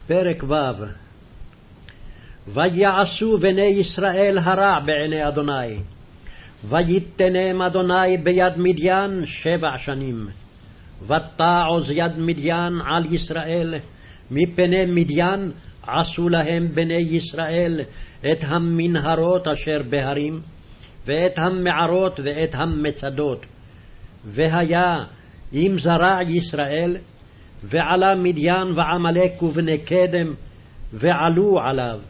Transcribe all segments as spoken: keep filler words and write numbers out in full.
פרק ו'. ויעשו בני ישראל הרע בעיני אדוני, ויתנם אדוני ביד מדיין שבע שנים. ותעוז יד מדיין על ישראל, מפני מדיין עשו להם בני ישראל את המנהרות אשר בהרים, ואת המערות ואת המצדות. והיה אם זרע ישראל, ועלה מדיין ועמלק ובני קדם, ועלו עליו.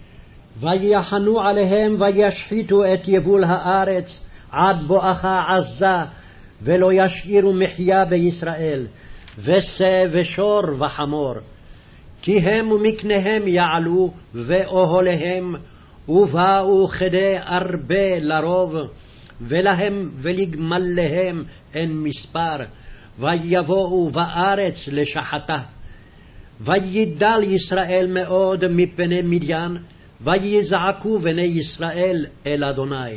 ויחנו עליהם וישחיתו את יבול הארץ עד בואכה עזה, ולא ישאירו מחיה בישראל, ושה ושור וחמור. כי הם ומקניהם יעלו ואוהליהם, ובאו כדי הרבה לרוב, ולהם ולגמליהם אין מספר, ויבואו בארץ לשחתה. וידל ישראל מאוד מפני מדיין, ויזעקו בני ישראל אל אדוני.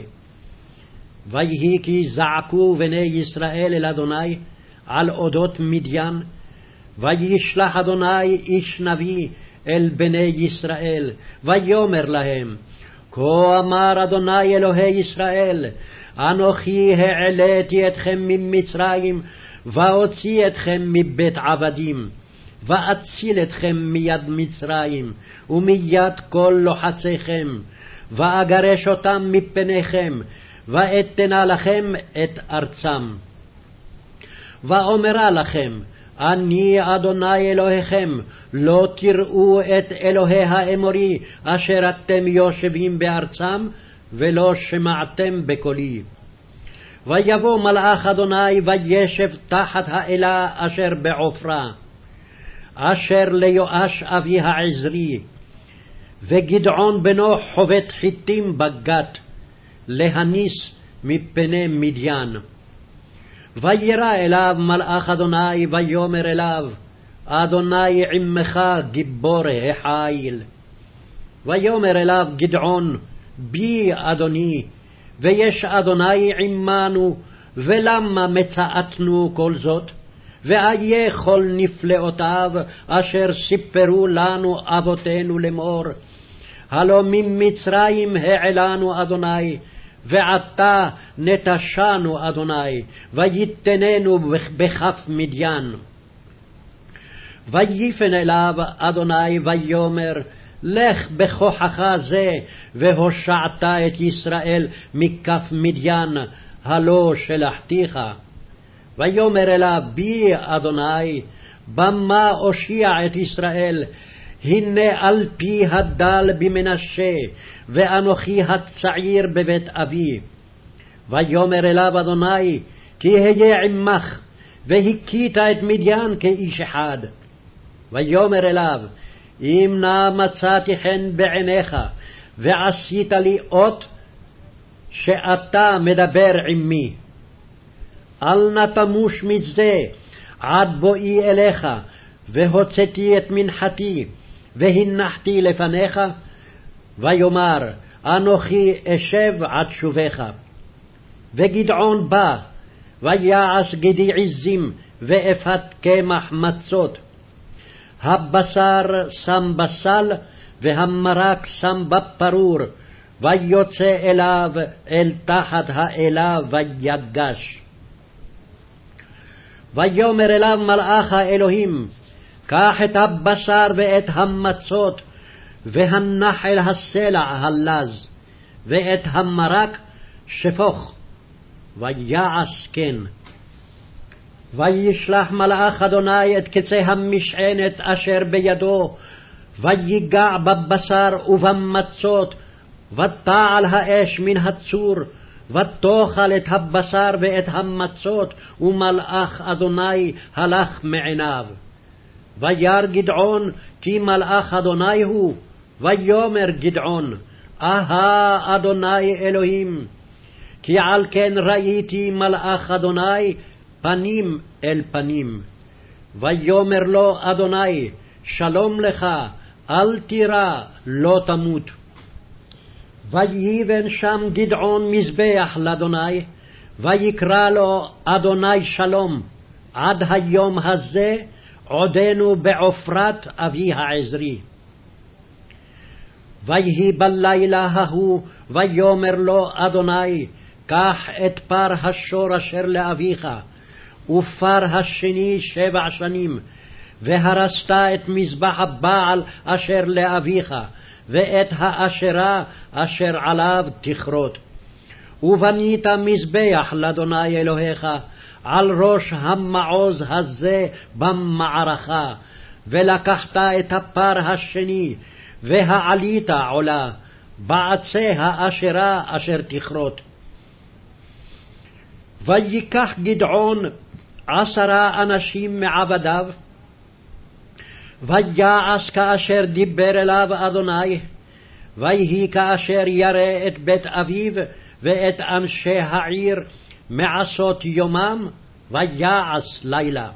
ויהי כי זעקו בני ישראל אל אדוני על אודות מדיין, וישלח אדוני איש נביא אל בני ישראל, ויאמר להם, כה אמר אדוני אלוהי ישראל, אנוכי העליתי אתכם ממצרים, ואוציא אתכם מבית עבדים, ואציל אתכם מיד מצרים, ומיד כל לוחציכם, ואגרש אותם מפניכם, ואתנה לכם את ארצם. ואומרה לכם, אני אדוני אלוהיכם, לא תראו את אלוהי האמורי, אשר אתם יושבים בארצם, ולא שמעתם בקולי. ויבוא מלאך אדוני וישב תחת האלה אשר בעופרה, אשר ליואש אבי העזרי, וגדעון בנו חובט חיטים בגת, להניס מפני מדיין. וירא אליו מלאך אדוני ויאמר אליו, אדוני עמך גיבור החיל. ויאמר אליו גדעון, בי אדוני, ויש אדוני עמנו, ולמה מצאתנו כל זאת? ואיה כל נפלאותיו אשר סיפרו לנו אבותינו לאמור, הלא ממצרים העלנו אדוני, ועתה נטשנו אדוני, ויתננו בכף מדיין. ויפן אליו אדוני ויאמר, לך בכוחך זה, והושעת את ישראל מכף מדיין, הלא שלחתיך. ויאמר אליו, בי אדוני, במה אושיע את ישראל? הנה על פי הדל במנשה, ואנוכי הצעיר בבית אבי. ויאמר אליו אדוני, כי היה עמך, והכית את מדיין כאיש אחד. ויאמר אליו, אם נא מצאתי חן בעיניך, ועשית לי אות שאתה מדבר עמי, אל נא תמוש מזה עד בואי אליך, והוצאתי את מנחתי, והנחתי לפניך. ויאמר, אנוכי אשב עד שובך. וגדעון בא, ויעש גדי עזים, ואפת קמח מצות. הבשר שם בסל, והמרק שם בפרור, ויוצא אליו אל תחת האלה ויגש. ויאמר אליו מלאך האלוהים, קח את הבשר ואת המצות, והנח אל הסלע הלז, ואת המרק שפוך. ויעש כן. וישלח מלאך אדוני את קצה המשענת אשר בידו, ויגע בבשר ובמצות, ותעל האש מן הצור, ותאכל את הבשר ואת המצות, ומלאך אדוני הלך מעיניו. וירא גדעון כי מלאך אדוני הוא, ויאמר גדעון, אהה אדוני אלוהים, כי על כן ראיתי מלאך אדוני פנים אל פנים. ויאמר לו אדוני, שלום לך, אל תירא, לא תמות. ויבן שם גדעון מזבח לאדוני, ויקרא לו אדוני שלום, עד היום הזה, עודנו בעופרת אבי העזרי. ויהי בלילה ההוא, ויאמר לו אדוני, קח את פר השור אשר לאביך, ופר השני שבע שנים, והרסת את מזבח הבעל אשר לאביך, ואת האשרה אשר עליו תכרות. ובנית מזבח לאדוני אלוהיך על ראש המעוז הזה במערכה, ולקחת את הפר השני, והעלית עולה בעצי האשרה אשר תכרות. ויקח גדעון עשרה אנשים מעבדיו, ויעש כאשר דיבר אליו אדוני, ויהי כאשר ירא את בית אביו ואת אנשי העיר מעשות יומם, ויעש לילה.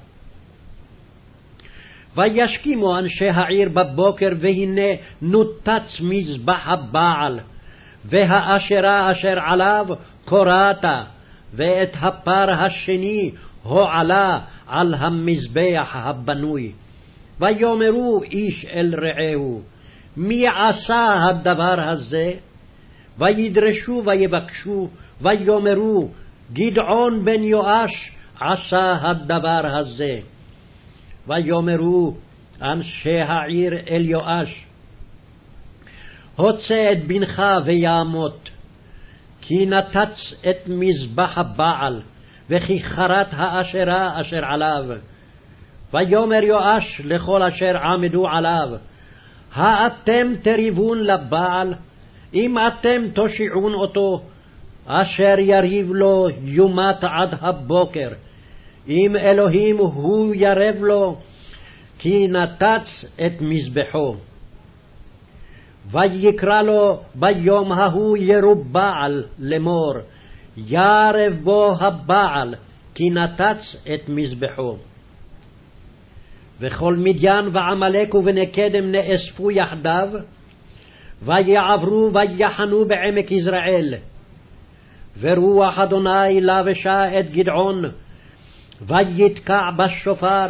וישכימו אנשי העיר בבוקר, והנה נותץ מזבח הבעל, והאשרה אשר עליו קורעת, ואת הפר השני הועלה על המזבח הבנוי. ויאמרו איש אל רעהו, מי עשה הדבר הזה? וידרשו ויבקשו, ויאמרו, גדעון בן יואש עשה הדבר הזה. ויאמרו אנשי העיר אל יואש, הוצא את בנך וימות, כי נתץ את מזבח הבעל, וכי חרת האשרה אשר עליו. ויאמר יואש לכל אשר עמדו עליו, האתם תריבון לבעל? אם אתם תושיעון אותו, אשר יריב לו יומת עד הבוקר. אם אלוהים הוא ירב לו, כי נתץ את מזבחו. ויקרא לו ביום ההוא ירובעל לאמור, ירב בו הבעל, כי נתץ את מזבחו. וכל מדיין ועמלק ובני קדם נאספו יחדיו, ויעברו ויחנו בעמק יזרעאל. ורוח אדוני לבשה את גדעון, ויתקע בשופר,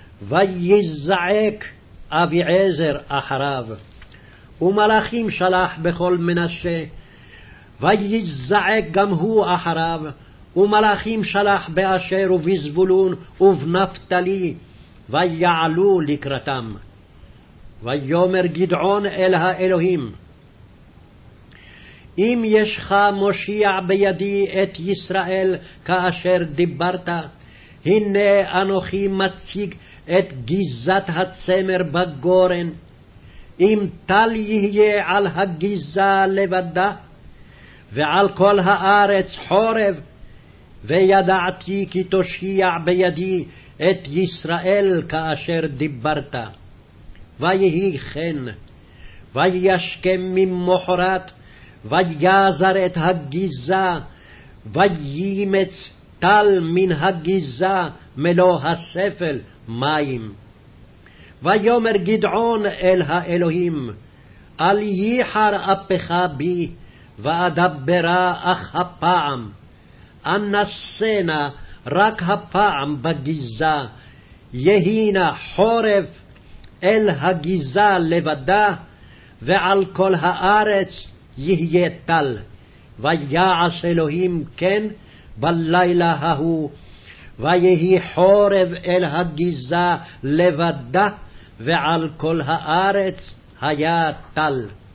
ויזעק אביעזר אחריו. ומלאכים שלח בכל מנשה, ויזעק גם הוא אחריו. ומלאכים שלח באשר ובזבולון ובנפתלי, ויעלו לקראתם. ויאמר גדעון אל האלוהים, אם ישך מושיע בידי את ישראל כאשר דיברת, הנה אנוכי מציג את גזת הצמר בגורן. אם טל יהיה על הגזה לבדה, ועל כל הארץ חורב, וידעתי כי תושיע בידי את ישראל כאשר דיברת. ויהי כן, וישכם ממחרת, ויזר את הגזה, וימץ טל מן הגזה מלוא הספל מים. ויאמר גדעון אל האלוהים, אל ייחר אפך בי, ואדברה אך הפעם. אנסנה רק הפעם בגזה, יהינה חורף אל הגזה לבדה, ועל כל הארץ יהיה טל. ויעש אלוהים כן בלילה ההוא, ויהי חורב אל הגזה לבדה, ועל כל הארץ היה טל.